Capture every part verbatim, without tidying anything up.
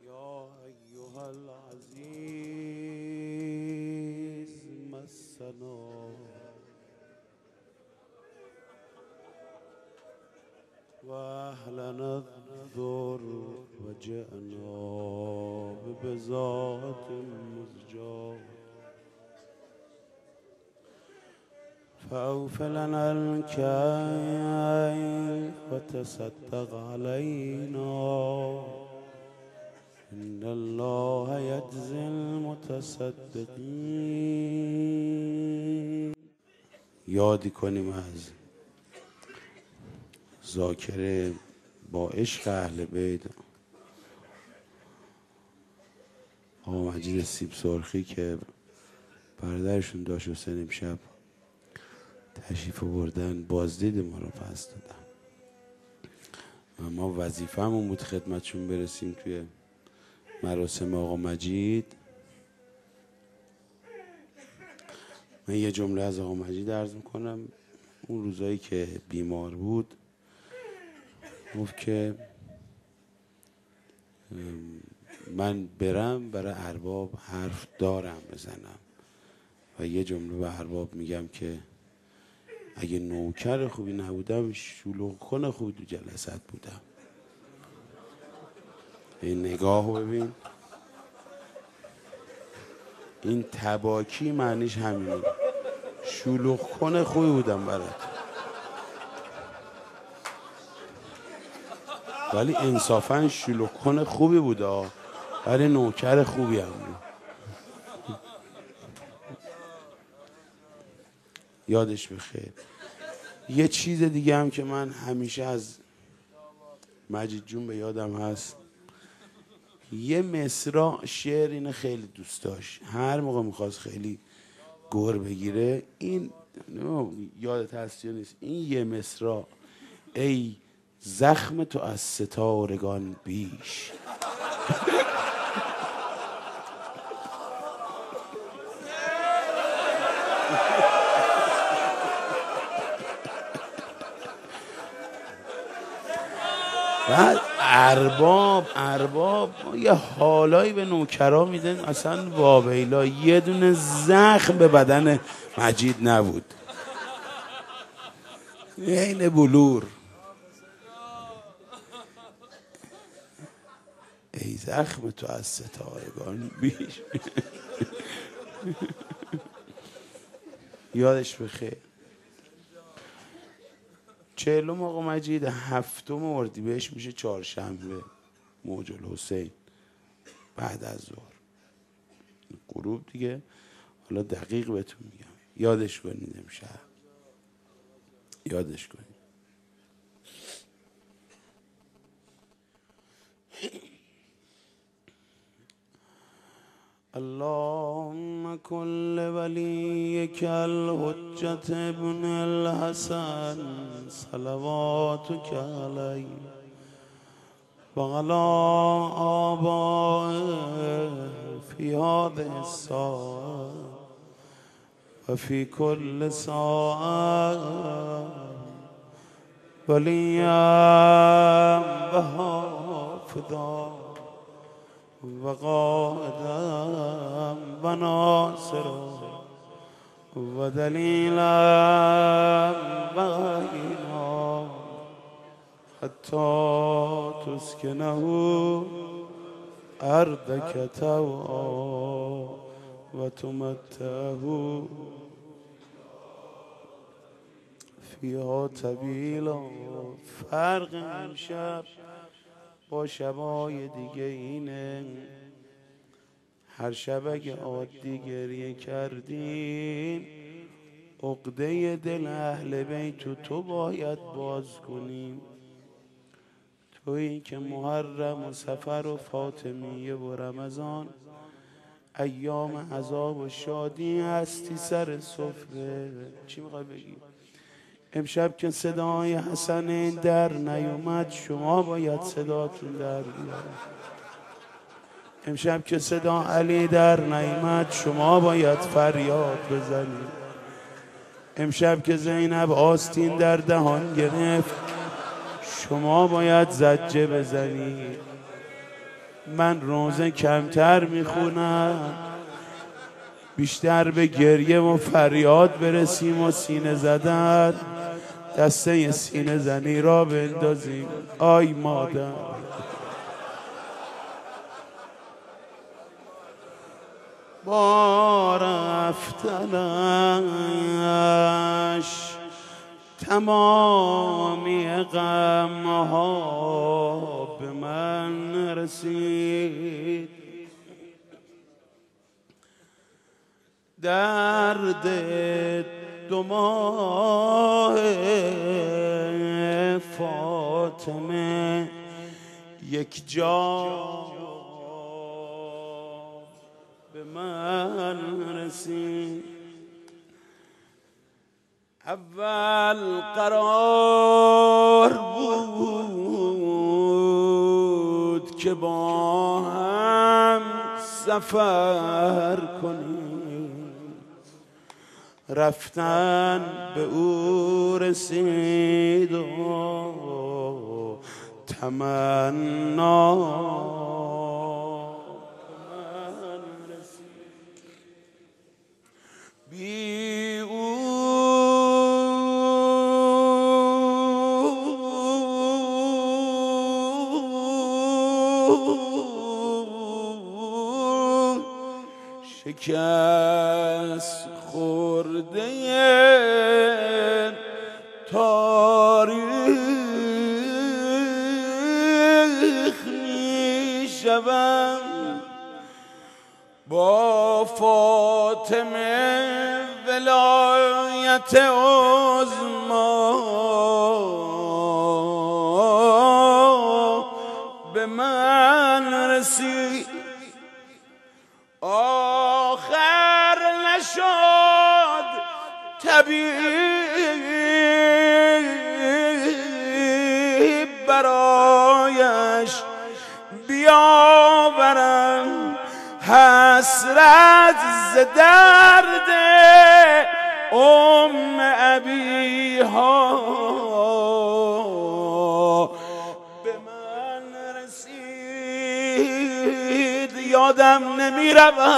یا ایها العزیز مسنا و اهلنا الضر و جئنا ببضاعة مزجاة فأوف لنا الكيل وتصدق علينا إن الله يجزي المتصدقين. یادی کنیم از ذاکر با عشق اهل بیت آقا مجید سیب سرخی که برادرشون داشت حسین امشب تشریف بردن بازدید ما رو پس دادن و ما وظیفه همون بود خدمتشون برسیم توی مراسم آقا مجید. من یه جمله از آقا مجید عرض میکنم. اون روزایی که بیمار بود گفت که من برم برای ارباب حرف دارم بزنم و یه جمله به ارباب میگم که اگه نوکر خوبی نبودم شلوغ کن خوبی تو جلسات بودم. این نگاهو ببین، این تباکی معنیش همینه، شلوغ کن خوبی بودم برات. ولی انصافا شلوغ کن خوبی بوده ولی نوکر خوبی هم بود. یادش بخیر. یه چیز دیگه هم که من همیشه از مجید جون به یادم هست، یه مصرع شعر اینه خیلی دوست داشت، هر موقع میخواست خیلی گور بگیره این یادت هست یا نیست، این یه مصرع ای زخم تو از ستارگان بیش. بعد ارباب ارباب یه حالایی به نوکرا میدن اصلا واویلا، یه دونه زخم به بدن مجید نبود، عین بلور. ای زخم تو از ستارگان بیش. یادش بخیر. چهلم آقا مجید هفتم اردیبهشت میشه چهارشنبه، موج الحسین بعد از ظهر غروب دیگه. حالا دقیق بهتون میگم، یادش کنید امشب، یادش کنید. اللهم كن لوليك الحجة ابن الحسن صلواتك عليه وعلى آبائه في هذه الساعة وفي كل ساعة وليا وحافظا وقائدا وناصرا ودليلا وعينا حتى تسكنه أرضك طوعا وتمتعه فيها طويلا. فرق امشب با شبای دیگه اینه، هر شب اگه عادی گریه کردیم عقده دل اهل بیت تو باید باز کنیم. تویی که محرم و سفر و فاطمیه و رمضان ایام عذاب و شادی هستی سر سفره. چی میخوای بگی؟ امشب که صدای حسن در نیومد شما باید صداتون در بیاد. امشب که صدا علی در نیومد شما باید فریاد بزنید. امشب که زینب آستین در دهان گرفت شما باید زجه بزنید. من روزه کمتر میخونم، بیشتر به گریه و فریاد برسیم و سینه زدن، دسته سینه زنی را بندازیم. آی مادر با رفتنش تمامی غمها به من رسید، درد دو ماه فاطمه یک جا به من رسید. اول قرار بود که با هم سفر کنیم، رفتن به او رسید و تمنا بی او شکست خورده تاریخ می شوم، با فاطمه ولایت عظما به من رسید. آخر نشد طبیب برایش بیاورم، حسرت ز درد ام ابیها به من رسید. یادم نمی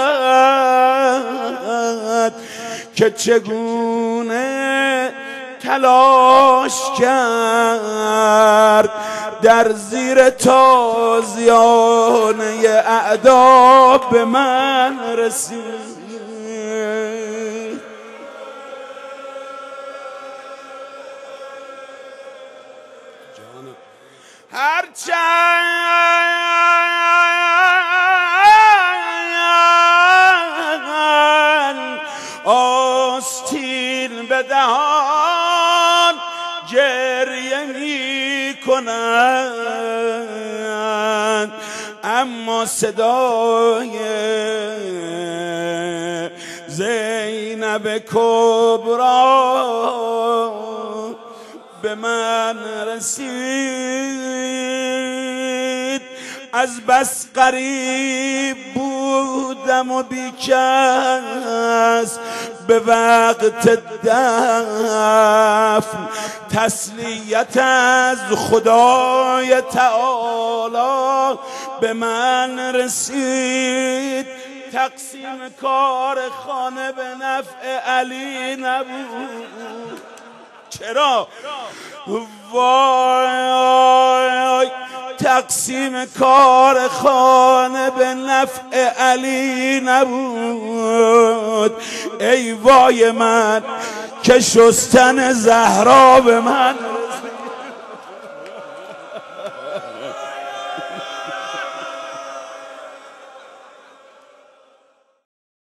رود که چگونه تلاش کرد در زیر تازیانه اعدا به من رسید. هرچند آستین به دهان گریه می کنند، اما صدای زینب کبرا به من رسید. از بس قریب بودم و بیکس به وقت دفن تسلیت از خدای تعالی به من رسید. تقسیم کار خانه به نفع علی نبود. چرا؟ وای، تقسیم کار خانه به نفع علی نبود. ای وای من که شستن زهرا به من